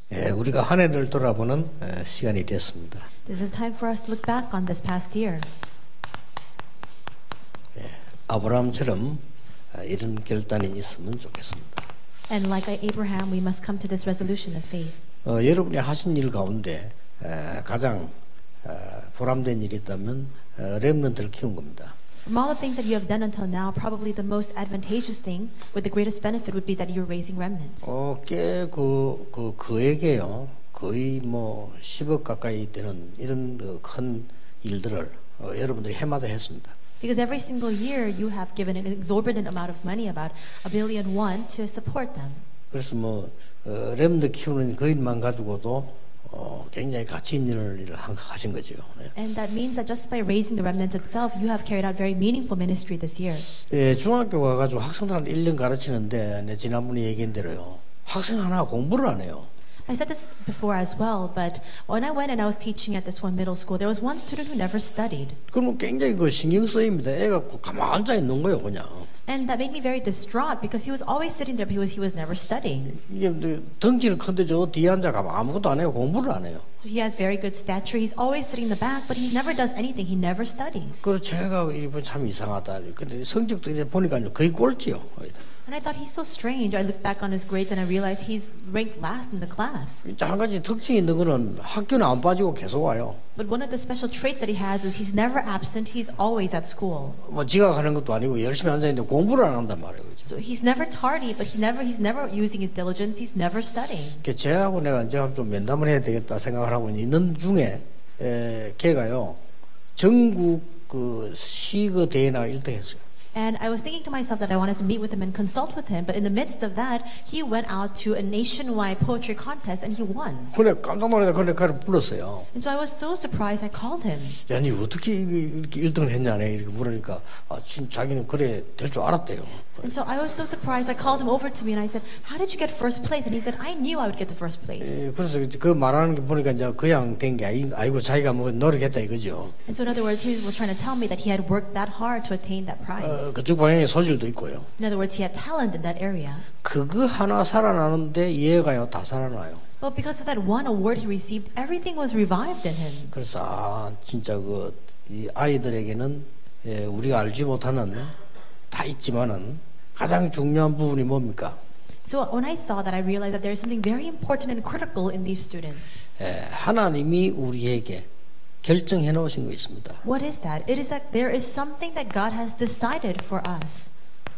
우리가 한 해를 돌아보는 시간이 됐습니다. This is time for us to look back on this past year. 아브라함처럼 이런 결단이 있으면 좋겠습니다. And like Abraham, we must come to this resolution of faith. 여러분이 하신 일 가운데 가장 보람된 일이 있다면 렘넌트를 키운 겁니다. From all the things that you have done until now, probably the most advantageous thing with the greatest benefit would be that you're raising remnants. 꽤 그에게요 거의 뭐 10억 가까이 되는 이런 큰 일들을 여러분들이 해마다 했습니다. Because every single year you have given an exorbitant amount of money, about $1 billion, to support them. 그래서 뭐 렘넌트 키우는 그 일만 가지고도 굉장히 가치 있는 일을 하신 거죠. And that means that just by raising the remnants itself, you have carried out very meaningful ministry this year. 중학교 가가지고 학생들한테 1년 가르치는데 내 지난번에 얘기한 대로요. 학생 하나 공부를 안 해요. I said this before as well, but when I went and I was teaching at this one middle school, there was one student who never studied. 그러면 굉장히 신경 쓰입니다. 애가 가만 앉아 있는 거예요, 그냥. And that made me very distraught because he was always sitting there, but he was never studying. 이게 덩치는 큰데 저 뒤에 앉아가면 아무것도 안 해요. 공부를 안 해요. So he has very good stature. He's always sitting in the back, but he never does anything. He never studies. 그래서 제가 이번 참 이상하다. 근데 성적도 이제 보니까 거의 꼴찌요. And I thought he's so strange. I looked back on his grades and I realized he's ranked last in the class. 한 가지 특징이 있는 거는 학교는 안 빠지고 계속 와요. But one of the special traits that he has is he's never absent. He's always at school. 뭐 지각하는 것도 아니고 열심히 앉아 있는데 공부를 안 한단 말이에요. So he's never tardy, but he's never using his diligence. He's never studying. 쟤하고 내가 이제 좀 면담을 해야 되겠다 생각을 하고 있는 중에 걔가요 전국 시그 대회나 1등했어요. And I was thinking to myself that I wanted to meet with him and consult with him, but in the midst of that, he went out to a nationwide poetry contest and he won. 그래 깜짝 놀라서 그래 그를 불렀어요. And so I was so surprised. I called him. 야, 니 어떻게 이렇게 1등을 했냐네 이렇게 물으니까 자기는 그래 될 줄 알았대요. And so I was so surprised. I called him over to me and I said, "How did you get first place?" And he said, "I knew I would get the first place." 그래서 그 말하는 게 보니까 이제 그냥 된 게 아니고 자기가 뭐 노력했다 이거죠. And so in other words, he was trying to tell me that he had worked that hard to attain that prize. 그쪽 방향에 소질도 있고요. In other words, he had talent in that area. 그거 하나 살아나는데 얘가요 다 살아나요. But because of that one award he received, everything was revived in him. 그래서 진짜 이 아이들에게는 우리가 알지 못하는 다 있지만은 가장 중요한 부분이 뭡니까? So when I saw that, I realized that there is something very important and critical in these students. 하나님이 우리에게 결정해 놓으신 거 있습니다. What is that? It is that there is something that God has decided for us.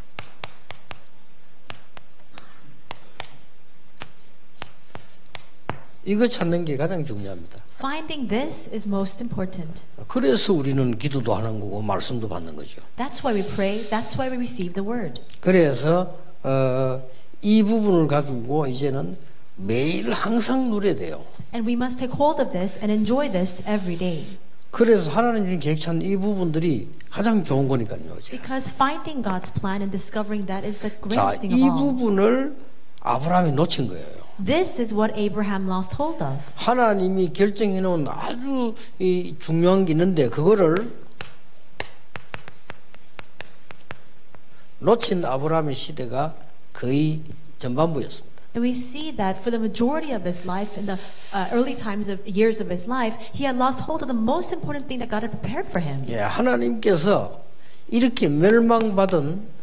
이거 찾는 게 가장 중요합니다. Finding this is most important. 그래서 우리는 기도도 하는 거고 말씀도 받는 거죠. That's why we pray. That's why we receive the word. 그래서 이 부분을 가지고 이제는 매일 항상 누려야 돼요. And we must take hold of this and enjoy this every day. 그래서 하나님이 계획한 이 부분들이 가장 좋은 거니까요. Because finding God's plan and discovering that is the 자, greatest thing 이 of all. 부분을 아브라함이 놓친 거예요. This is what Abraham lost hold of. 하나님이 결정해 놓은 아주 중요한 게 있는데 그거를 놓친 아브라함의 시대가 거의 전반부였습니다. And we see that for the majority of his life, in the early years of his life, he had lost hold of the most important thing that God had prepared for him. 예, 하나님께서 이렇게 멸망받은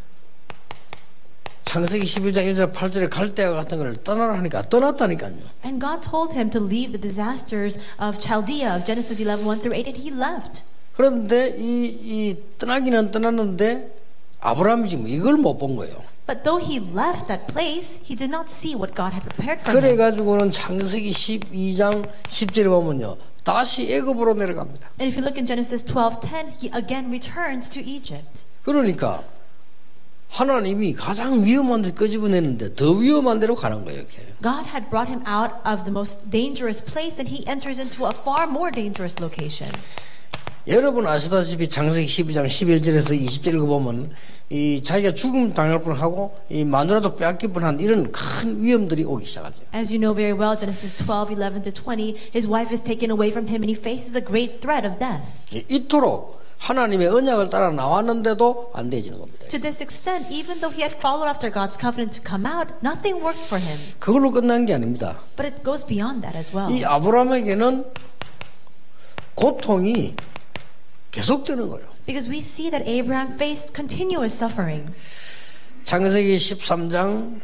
창세기 11장 1절 8절에 갈대아 같은 걸 떠나라니까 떠났다니까요. And God told him to leave the disasters of Chaldea of Genesis 11:1-8, and he left. 그런데 이 떠나기는 떠났는데 아브라함이 지금 이걸 못 본 거예요. But though he left that place, he did not see what God had prepared for 그래 him. 가지고는 창세기 12장 10절에 보면요. 다시 애굽으로 내려갑니다. And if you look in Genesis 12:10, he again returns to Egypt. 그러니까 하나님이 가장 위험한 데 끄집어내는데 더 위험한 데로 가는 거예요. 이렇게. God had brought him out of the most dangerous place, and he enters into a far more dangerous location. 여러분 아시다시피 창세기 12장 11절에서 20절 읽어보면 이 자기가 죽음 당할 뻔하고 이 마누라도 빼앗길 뻔한 이런 큰 위험들이 오기 시작하죠. As you know very well, Genesis 12:11-20, his wife is taken away from him, and he faces the great threat of death. 이토록 하나님의 언약을 따라 나왔는데도 안 되지는 겁니다. To this extent, even though he had followed after God's covenant to come out, nothing worked for him. 그걸로 끝난 게 아닙니다. But it goes beyond that as well. 이 아브라함에게는 고통이 계속되는 거예요. Because we see that Abraham faced continuous suffering. 창세기 13장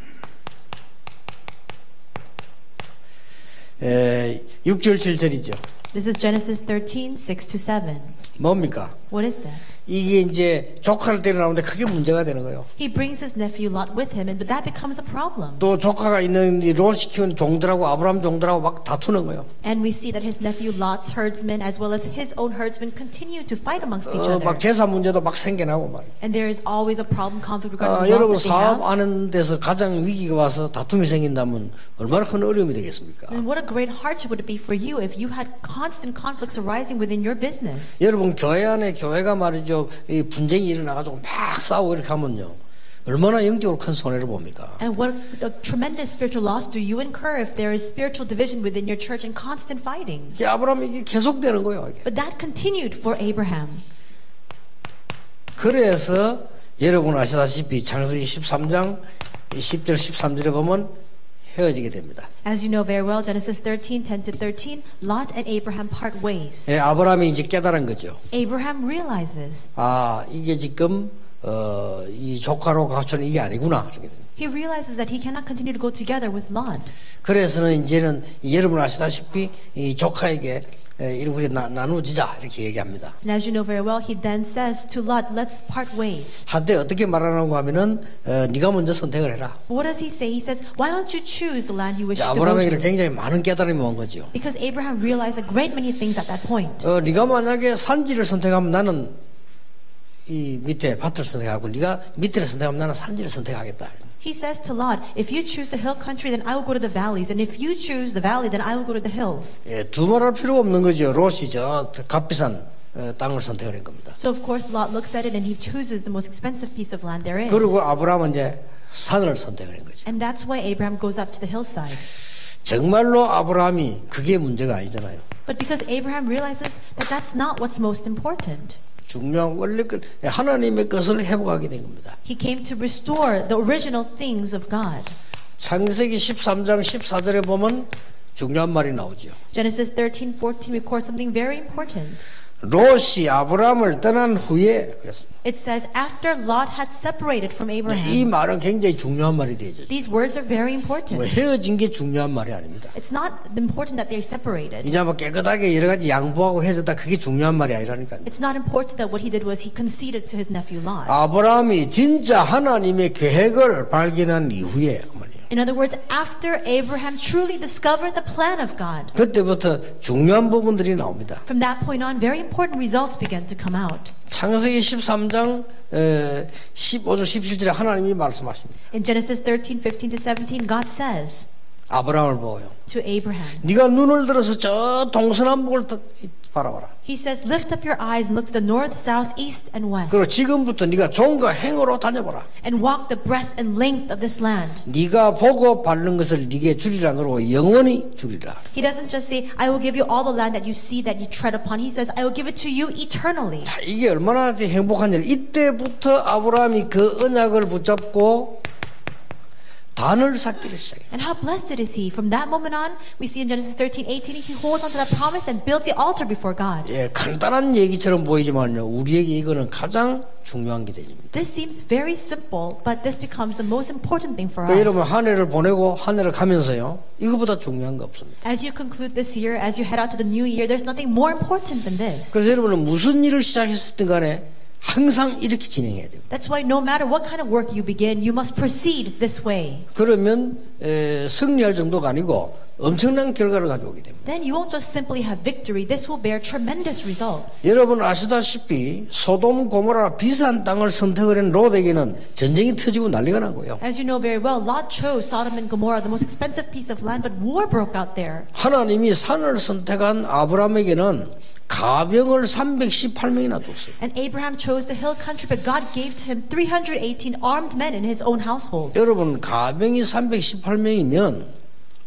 6절 7절이죠. This is Genesis 13, 6 to 7. 뭡니까? What is that? 이게 이제 조카를 데려나오는데 크게 문제가 되는 거예요. He brings his nephew Lot with him, but that becomes a problem. 또 조카가 있는 이 롯이 키운 종들하고 아브라함 종들하고 막 다투는 거예요. And we see that his nephew Lot's herdsmen, as well as his own herdsmen, continue to fight amongst each 막 other. 제사 문제도 막 생겨나고 말이에요. And there is always a problem, conflict regarding the 여러분 wealth that they have. 사업하는 데서 가장 위기가 와서 다툼이 생긴다면 얼마나 큰 어려움이 되겠습니까? And what a great hardship would it be for you if you had constant conflicts arising within your business? 여러분 교회 안에 교회가 말이죠 이 분쟁이 일어나가지고 막 싸우고 이렇게 하면요 얼마나 영적으로 큰 손해를 봅니까? And what a tremendous spiritual loss do you incur if there is spiritual division within your church and constant fighting? 이게 아브라함이 이게 계속되는 거예요. 이게. But that continued for Abraham. 그래서 여러분 아시다시피 창세기 13장 10절 13절에 보면 헤어지게 됩니다. As you know very well, Genesis 13, 10 to 13, Lot and Abraham part ways. 예, 아브라함이 이제 깨달은 거죠. Abraham realizes. 이게 지금 이 조카로 갖춘 이게 아니구나. He realizes that he cannot continue to go together with Lot. 그래서는 이제는 여러분 아시다시피 이 조카에게 이렇게 나누지자 이렇게 얘기합니다. And as you know very well, he then says to Lot, let's part ways. 한때 어떻게 말하는가 하면은 네가 먼저 선택을 해라. What does he say? He says, why don't you choose the land you wish to go 아브라함에게 to? 굉장히 많은 깨달음이 온 거죠. Because Abraham realized a great many things at that point. 네가 만약에 산지를 선택하면 나는 이 밑에 밭을 선택하고 네가 밑을 선택하면 나는 산지를 선택하겠다. He says to Lot, if you choose the hill country, then I will go to the valleys. And if you choose the valley, then I will go to the hills. 예, 두말할 필요 없는 거죠. 롯이 저 값비싼 땅을 선택을 한 겁니다. So of course Lot looks at it and he chooses the most expensive piece of land there is. 그리고 아브라함은 이제 산을 선택을 한 거죠. And that's why Abraham goes up to the hillside. 정말로 아브라함이 그게 문제가 아니잖아요. But because Abraham realizes that that's not what's most important. 중요한 원래 하나님의 것을 회복하게 된 겁니다. He came to restore the original things of God. 창세기 13장 14절에 보면 중요한 말이 나오죠. Genesis 13:14 records something very important. 롯이 아브라함을 떠난 후에 그랬습니다. It says, after Lot had separated from 이 Abraham. 말은 굉장히 중요한 말이 되죠. These words are very important. 헤어진 게 중요한 말이 아닙니다. It's not important that they're separated. 이제 뭐 깨끗하게 여러 가지 양보하고 헤어졌다 그게 중요한 말이 아니라니까요. It's not important that what he did was he conceded to his nephew Lot. 아브라함이 진짜 하나님의 계획을 발견한 이후에 In other words, after Abraham truly discovered the plan of God, 그때부터 중요한 부분들이 나옵니다. from that point on, very important results began to come out. 창세기 13장 15절 17절에 하나님이 말씀하십니다. In Genesis 13:15 to 17, God says 아브라함을 보고요. to Abraham, 네가 눈을 들어서 저 동서남북을 바라봐라. he says, lift up your eyes and look to the north, south, east, and west, 그리고 지금부터 네가 종과 행으로 다녀보라. and walk the breadth and length of this land. 네가 보고 밟는 것을 네게 주리라 그러고 영원히 주리라. He doesn't just say, I will give you all the land that you see, that you tread upon. He says, I will give it to you eternally. 자, 이게 얼마나 행복한 일. 이때부터 아브라함이 그 언약을 붙잡고 단을 쌓기를 시작해요. And how blessed is he? From that moment on, we see in Genesis 13:18, he holds on to that promise and builds the altar before God. 예, 간단한 얘기처럼 보이지만요, 우리에게 이거는 가장 중요한 게 됩니다. This seems very simple, but this becomes the most important thing for 그러니까 여러분 us. 한 해를 보내고 한 해를 가면서요, 이거보다 중요한 거 없습니다. As you conclude this year, as you head out to the new year, there's nothing more important than this. 그래서 여러분은 무슨 일을 시작했든 간에 항상 이렇게 진행해야 됩니다. That's why no matter what kind of work you begin, you must proceed this way. 그러면 승리할 정도가 아니고 엄청난 결과를 가져오게 됩니다. Then you won't just simply have victory. This will bear tremendous results. 여러분 아시다시피 소돔 고모라 비싼 땅을 선택을 한 롯에게는 전쟁이 터지고 난리가 나고요. As you know very well, Lot chose Sodom and Gomorrah, the most expensive piece of land, but war broke out there. 하나님이 산을 선택한 아브라함에게는 가병을 318명이나 뒀어요. And Abraham chose the hill country, but God gave to him 318 armed men in his own household. 여러분 가병이 318명이면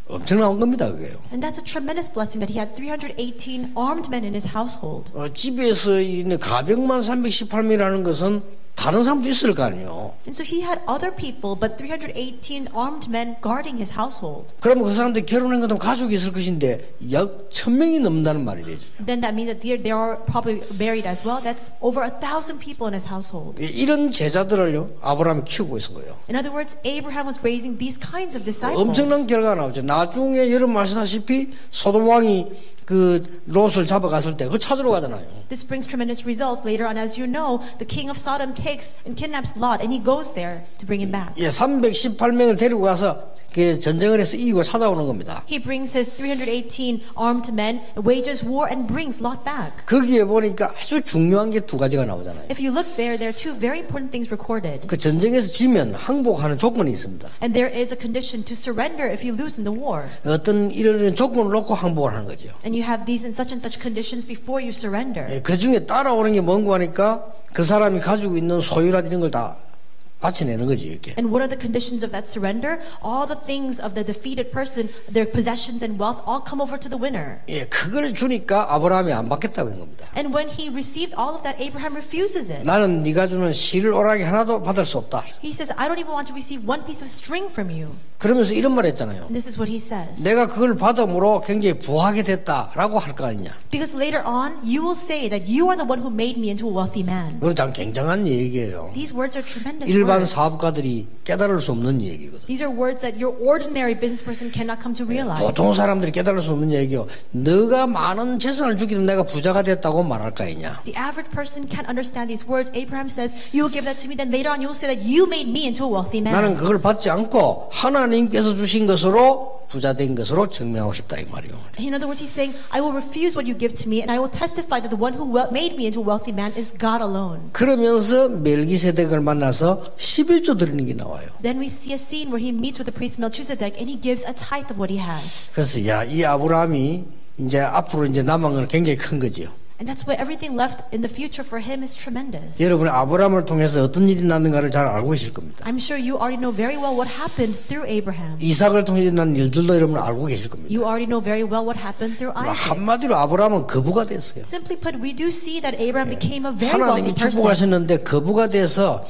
엄청난 겁니다, 그게요. And that's a tremendous blessing that he had 318 armed men in his household. 집에서 있는 가병만 318명이라는 것은 다른 사람도 있을 거 아니에요. And so he had other people, but 318 armed men guarding his household. 그러면 그 사람들이 결혼한 것도 가족이 있을 것인데 약 1000명이 넘는다는 말이 되죠. Then that means that they are probably married as well. That's over 1,000 people in his household. 이런 제자들을요 아브라함이 키우고 있은 거예요. In other words, Abraham was raising these kinds of disciples. 엄청난 결과가 나오죠. 나중에 여러분 아시다시피 소돔 왕이 그 롯을 잡아갔을 때 그 찾으러 가잖아요. This brings tremendous results. Later on, as you know, the king of Sodom takes and kidnaps Lot, and he goes there to bring him back. 예, 318명을 데리고 가서 그 전쟁을 해서 이기고 찾아오는 겁니다. He brings his 318 armed men, wages war, and brings Lot back. 거기에 보니까 아주 중요한 게 두 가지가 나오잖아요. If you look there are two very important things recorded. 그 전쟁에서 지면 항복하는 조건이 있습니다. And there is a condition to surrender if you lose in the war. 어떤 이런 조건을 놓고 항복을 하는 거죠. And you have these and such conditions before you surrender. 예, 그 중에 따라오는 게 뭔고 하니까 그 사람이 가지고 있는 소유라 이런 걸 다 바쳐내는 거지 이렇게. And what are the conditions of that surrender? All the things of the defeated person, their possessions and wealth, all come over to the winner. 예, 그걸 주니까 아브라함이 안 받겠다고 한 겁니다. And when he received all of that, Abraham refuses it. 나는 네가 주는 실을 오락이 하나도 받을 수 없다. He says, I don't even want to receive one piece of string from you. 그러면서 이런 말 했잖아요. And this is what he says. 내가 그걸 받음으로 굉장히 부하게 됐다라고 할 거 아니냐. Because later on, you will say that you are the one who made me into a wealthy man. 그건 참 굉장한 얘기예요. These words are tremendous 일반 words. 사업가들이 깨달을 수 없는 얘기거든. These are words that your ordinary business person cannot come to realize. 보통 사람들이 깨달을 수 없는 얘기요. 너가 많은 재산을 주기는 내가 부자가 됐다고 말할 거 아니냐. The average person can't understand these words. Abraham says, you will give that to me, then later on you will say that you made me into a wealthy man. 나는 그걸 받지 않고 하나님께서 주신 것으로 부자 된 것으로 증명하고 싶다 이 말이요. In other words, he's saying, I will refuse what you give to me, and I will testify that the one who made me into a wealthy man is God alone. 그러면서 멜기세덱을 만나서 11조 드리는 게 나와요. Then we see a scene where he meets with the priest Melchizedek, and he gives a tithe of what he has. 그래서 야, 이 아브라함이 이제 앞으로 이제 남은 건 굉장히 큰 거지요. And that's why everything left in the future for him is tremendous. 여러분 아브라함을 통해서 어떤 일이 났는가를 잘 알고 계실 겁니다. I'm sure you already know very well what happened through Abraham. 이삭을 통해 일어난 일들도 여러분 알고 계실 겁니다. You already know very well what happened through Isaac. 한마디로 아브라함은 거부가 됐어요. Simply put, we do see that Abraham became a very wealthy 하나님이 person. 축복하셨는데 거부가 돼서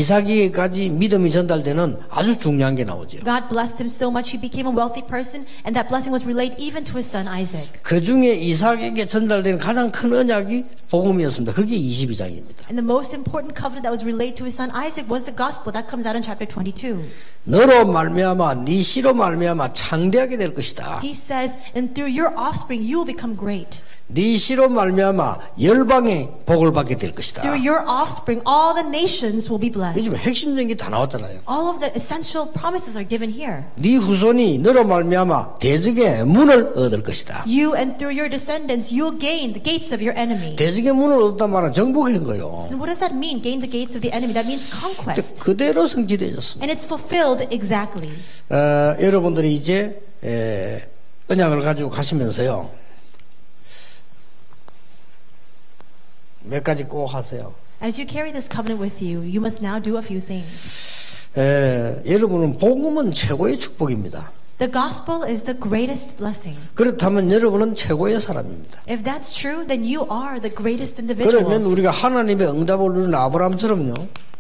이삭에게까지 믿음이 전달되는 아주 중요한 게 나오죠. God blessed him so much he became a wealthy person, and that blessing was relayed even to his son Isaac. 그 중에 이삭에게 전달되는 가장 큰 언약이 복음이었습니다. 그게 22장입니다. And the most important covenant that was relayed to his son Isaac was the gospel. That comes out in chapter 22. 너로 말미암아 네 씨로 말미암아 창대하게 될 것이다. He says, and through your offspring you will become great. 네 씨로 말미암아 열방의 복을 받게 될 것이다. Through your offspring all the nations will be blessed. 요즘 핵심적인 게 다 나왔잖아요. All of the essential promises are given here. 네 후손이 너로 말미암아 대적의 문을 얻을 것이다. You and through your descendants you'll gain the gates of your enemy. 대적의 문을 얻었단 말은 정복한 거예요. And what does that mean? Gain the gates of the enemy. That means conquest. 그대로 성취되었습니다. And it's fulfilled exactly. 여러분들이 이제 언약을 가지고 가시면서요. 몇 가지 꼭 하세요. As you carry this covenant with you, you must now do a few things. 여러분은 복음은 최고의 축복입니다. The gospel is the greatest blessing. 그렇다면 여러분은 최고의 사람입니다. If that's true, then you are the greatest 그러면 individuals. 우리가 하나님의 응답을 누리는 아브라함처럼요.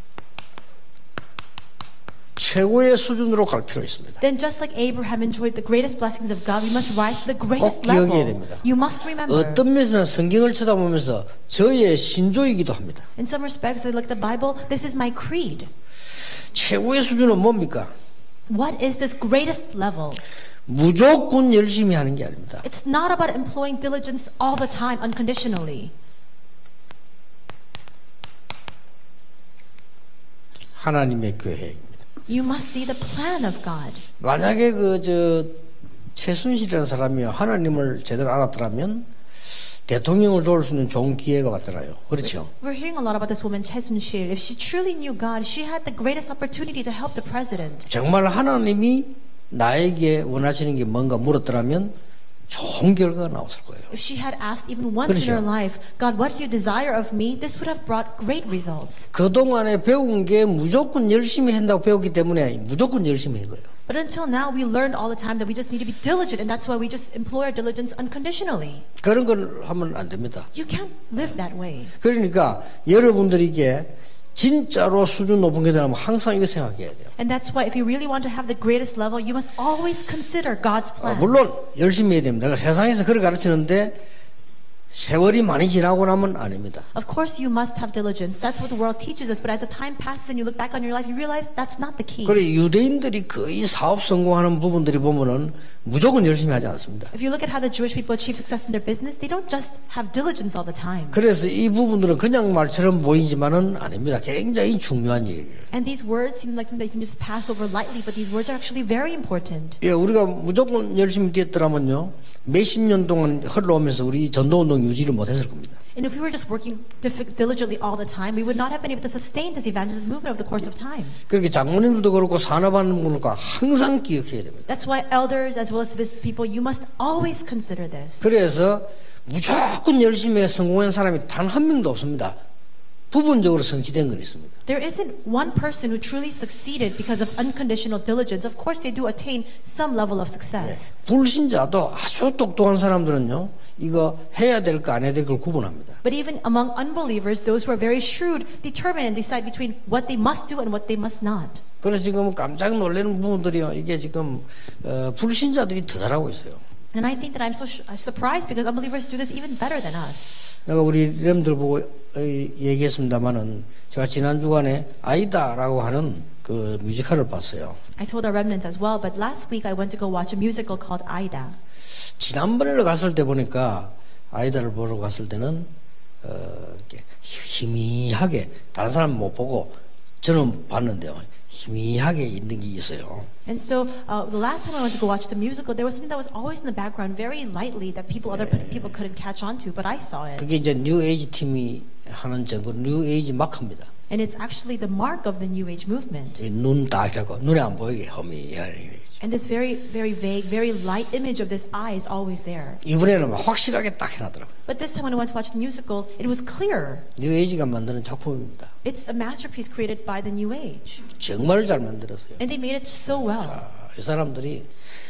최고의 수준으로 갈 필요가 있습니다. Then just like Abraham enjoyed the greatest blessings of God, we must rise to the 꼭 greatest 기억해야 level. 됩니다. You must remember. 어떤 면에서는 성경을 쳐다보면서 저의 신조이기도 합니다. In some respects, I look at the Bible, this is my creed. 최고의 수준은 뭡니까? What is this greatest level? 무조건 열심히 하는 게 아닙니다. It's not about employing diligence all the time unconditionally. 하나님의 계획입니다. You must see the plan of God. 만약에 최순실이라는 사람이 하나님을 제대로 알았더라면 대통령을 도울 수 있는 좋은 기회가 왔잖아요. 그렇죠? We're hearing a lot about this woman Choi Soon-sil. If she truly knew God, she had the greatest opportunity to help the president. 정말 하나님이 나에게 원하시는 게 뭔가 물었더라면 좋은 결과가 나왔을 거예요. If she had asked even once in her 그렇죠. life, God, what do you desire of me? This would have brought great results. 그동안에 배운 게 무조건 열심히 한다고 배웠기 때문에 무조건 열심히 한 거예요. But until now, we learned all the time that we just need to be diligent, and that's why we just employ our diligence unconditionally. 그런 걸 하면 안 됩니다. You can't live that way. 그러니까 여러분들이 이게 진짜로 수준 높은 게 되려면 항상 이거 생각해야 돼요. And that's why if you really want to have the greatest level, you must always consider God's plan. 물론 열심히 해야 됩니다. 세상에서 그걸 가르치는데 세월이 많이 지나고 나면 아닙니다. Of course, you must have diligence. That's what the world teaches us. But as the time passes and you look back on your life, you realize that's not the key. 그래 유대인들이 거의 사업 성공하는 부분들이 보면은 무조건 열심히 하지 않습니다. If you look at how the Jewish people achieve success in their business, they don't just have diligence all the time. 그래서 이 부분들은 그냥 말처럼 보이지만은 아닙니다. 굉장히 중요한 얘기예요. And these words seem like something that you can just pass over lightly, but these words are actually very important. 예, 우리가 무조건 열심히 뛰었더라면요 몇십 년 동안 흘러오면서 우리 전도운동 유지를 못했을 겁니다. And if we were just working diligently all the time, we would not have been able to sustain this evangelist movement over the course of time. 그렇게 장모님들도 그렇고 산업하는 분들과 항상 기억해야 됩니다. That's why elders as well as business people, you must always consider this. 그래서 무조건 열심히 해 성공한 사람이 단 한 명도 없습니다. 부분적으로 성취된 건 있습니다. There isn't one person who truly succeeded because of unconditional diligence. Of course, they do attain some level of success. 불신자도 아주 똑똑한 사람들은요 이거 해야 될 거 안 해야 될 걸 구분합니다. But even among unbelievers, those who are very shrewd determine and decide between what they must do and what they must not. 그래서 지금 깜짝 놀라는 부분들이요 이게 지금 불신자들이 더 잘하고 있어요. And I think that I'm so surprised because unbelievers do this even better than us. 내가 우리 렘들 보고 얘기했습니다마는 제가 지난 주간에 아이다라고 하는 그 뮤지컬을 봤어요. I told our remnants as well, but last week I went to go watch a musical called Aida. 지난번에 갔을 때 보니까 아이다를 보러 갔을 때는 이렇게 희미하게 다른 사람 못 보고 저는 봤는데요. 희미하게 있는 게 있어요. And so the last time I went to go watch the musical, there was something that was always in the background, very lightly, that other people couldn't catch on to, but I saw it. 그게 이제 뉴 에이지 팀이 하는 정도 뉴 에이지 마크입니다. And it's actually the mark of the New Age movement. 눈 딱 이라고 눈에 안 보이게 허미하게. And this very, very vague, very light image of this eye is always there. 이번에는 확실하게 딱 해놨더라고요. But this time when I went to watch the musical, it was clearer. 뉴 에이지가 만드는 작품입니다. It's a masterpiece created by the New Age. 정말 잘 만들었어요. And they made it so well. 이 사람들이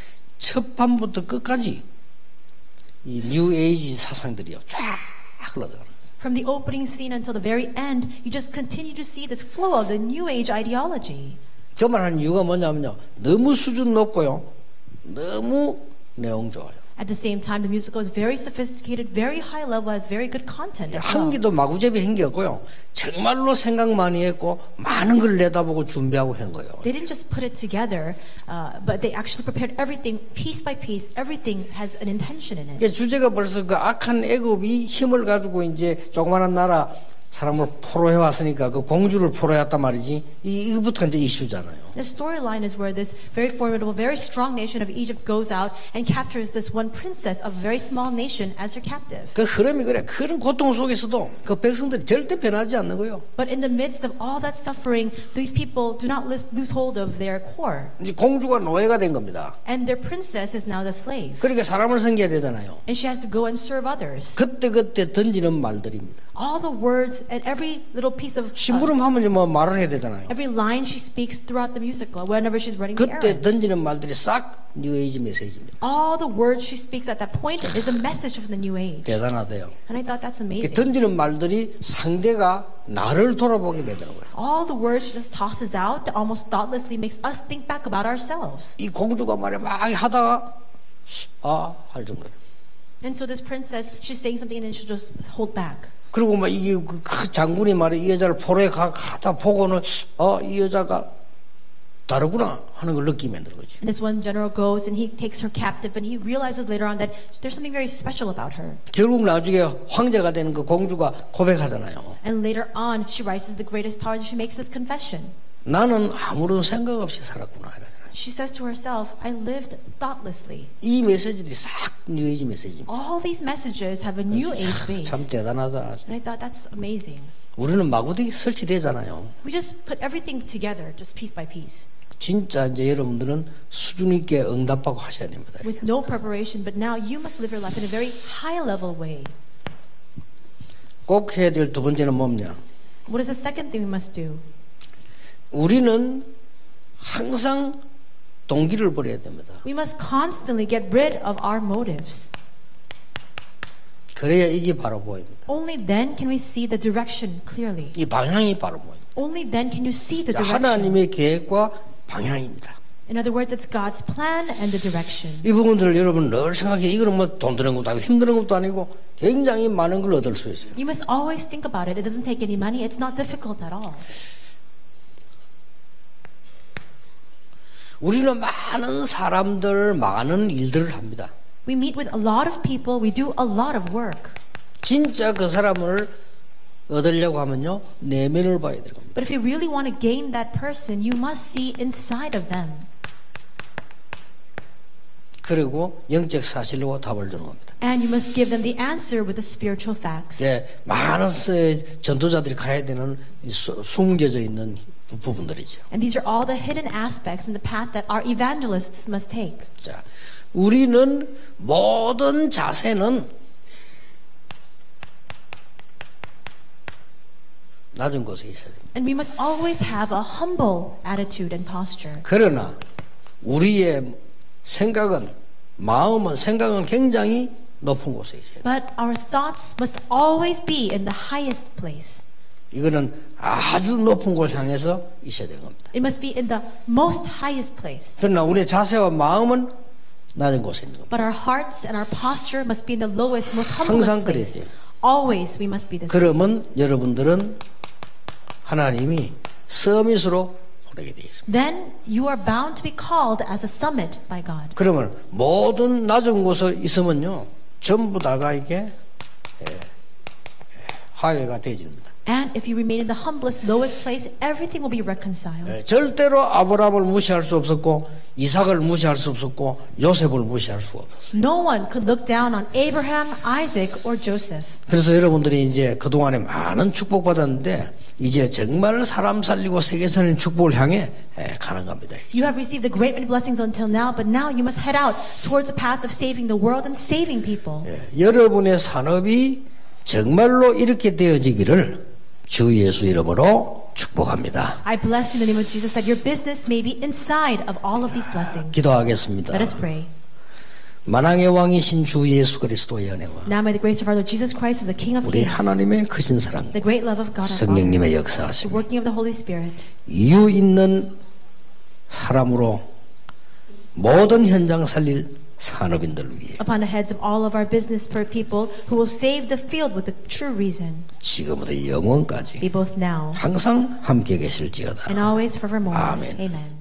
첫 판부터 끝까지 이 뉴 에이지 사상들이요 쫙 흘러들어가는 거예요. From the opening scene until the very end, you just continue to see this flow of the New Age ideology. 그 말하는 이유가 뭐냐면요 너무 수준 높고요 너무 내용 좋아요. At the same time, the musical is very sophisticated, very high level, has very good content as well. 한 개도 마구잡이 한 게 없고요 정말로 생각 많이 했고 많은 걸 내다보고 준비하고 한 거예요. They didn't just put it together, but they actually prepared everything piece by piece. Everything has an intention in it. 이게 주제가 벌써 그 악한 애굽이 힘을 가지고 이제 조그마한 나라 사람을 포로해 왔으니까 그 공주를 포로해왔단 말이지. 이거부터 이제 이슈잖아요. The storyline is where this very formidable, very strong nation of Egypt goes out and captures this one princess of a very small nation as her captive. 그 흐름이 그래. 그런 고통 속에서도 그 백성들이 절대 변하지 않는 거예요. But in the midst of all that suffering, these people do not lose hold of their core. 이제 공주가 노예가 된 겁니다. And their princess is now the slave. 그러니까 사람을 섬겨야 되잖아요. And she has to go and serve others. 그때 던지는 말들입니다. All the words and every little piece of 심부름하면 뭐 말을 해야 되잖아요. every line she speaks throughout the musical, whenever she's running the 그때 errands. 던지는 말들이 싹 뉴에이지 메시지입니다. All the words she speaks at that point is a message of the New Age. 대단하대요. And I thought that's 그 amazing. 던지는 말들이 상대가 나를 돌아보게 만드는 거예요. All the words she just tosses out that almost thoughtlessly makes us think back about ourselves. 이 공주가 말이야 막 하다가 할 정도예요. And so this princess, she's saying something and then she'll just hold back. 그리고 막 이게 그 장군이 말이야 이 여자를 포로에 가다 보고는 이 여자가 다르구나 하는 걸 느끼게 만드는 거지. And this one general goes and he takes her captive and he realizes later on that there's something very special about her. 결국 나중에 황제가 되는 그 공주가 고백하잖아요. And later on, she rises to the greatest power and she makes this confession. 나는 아무런 생각 없이 살았구나 이러잖아요. She says to herself, I lived thoughtlessly. 이 메시지들이 싹 뉴에이지 메시지입니다. All these messages have a New Age base. 참 대단하다. And I thought that's amazing. 우리는 마구대기 설치되잖아요. We just put everything together, just piece by piece. 진짜 이제 여러분들은 수준 있게 응답하고 하셔야 됩니다. with no preparation, but now you must live your life in a very high level way. 꼭 해야 될 두 번째는 뭐냐? What is the second thing we must do? 우리는 항상 동기를 버려야 됩니다. We must constantly get rid of our motives. 그래야 이게 바로 보입니다. Only then can we see the direction clearly. 이 방향이 바로 보입니다. Only then can you see the 자, direction. 하나님의 계획과 방향입니다. In other words, it's God's plan and the direction. 이 부분들을 여러분 늘 생각해. 이거는 뭐 돈 드는 것도 아니고 힘드는 것도 아니고 굉장히 많은 걸 얻을 수 있어요. You must always think about it. It doesn't take any money. It's not difficult at all. 우리는 많은 사람들, 많은 일들을 합니다. We meet with a lot of people. We do a lot of work. 진짜 그 사람을 얻으려고 하면요, 내면을 봐야 되는 겁니다. But if you really want to gain that person, you must see inside of them. 그리고 영적 사실로 답을 주는 겁니다. And you must give them the answer with the spiritual facts. 네, 많은 전도자들이 가야 되는 숨겨져 있는 부분들이죠. And these are all the hidden aspects in the path that our evangelists must take. 자, 우리는 모든 자세는 낮은 곳에 있어야 됩니다. And we must always have a humble attitude and posture. 그러나 우리의 생각은 굉장히 높은 곳에 있어야 돼요. But our thoughts must always be in the highest place. 이거는 아주 높은 곳을 향해서 있어야 되는 겁니다. It must be in the most highest place. 그러나 우리의 자세와 마음은 낮은 곳에 있는 겁니다. But our hearts and our posture must be in the lowest, most humblest 항상 그래야 place. 돼요. Always we must be this way. 그러면 여러분들은 하나님이 서밋으로 보내게 되어 있습니다. Then you are bound to be called as a summit by God. 그러면 모든 낮은 곳에 있으면요, 전부 다가 이게 화해가 되어집니다. And if you remain in the humblest, lowest place, everything will be reconciled. 절대로 아브라함을 무시할 수 없었고, 이삭을 무시할 수 없었고, 요셉을 무시할 수 없었어요. No one could look down on Abraham, Isaac, or Joseph. 그래서 여러분들이 이제 그동안에 많은 축복받았는데, 이제 정말 사람 살리고 세계 살리는 축복을 향해 가는 겁니다. You have received a great many blessings until now, but now you must head out towards the path of saving the world and saving people. 여러분의 산업이 정말로 이렇게 되어지기를 주 예수 이름으로 축복합니다. I bless you in the name of Jesus that your business may be inside of all of these blessings. 기도하겠습니다. Let us pray. 만왕의 왕이신 주 예수 그리스도의 은혜와 Now may the grace of our Lord Jesus Christ, who is the King of 우리 Kings, 하나님의 크신 사랑, the great love of God our Father, 성령님의 the 역사하심, working of the Holy Spirit, 이유 있는 사람으로 모든 현장 살릴 산업인들 위해 upon the heads of all of our business people who will save the field with the true reason, 지금부터 영원까지 be both now 항상 함께 계실지어다. and always forevermore. 아멘. Amen.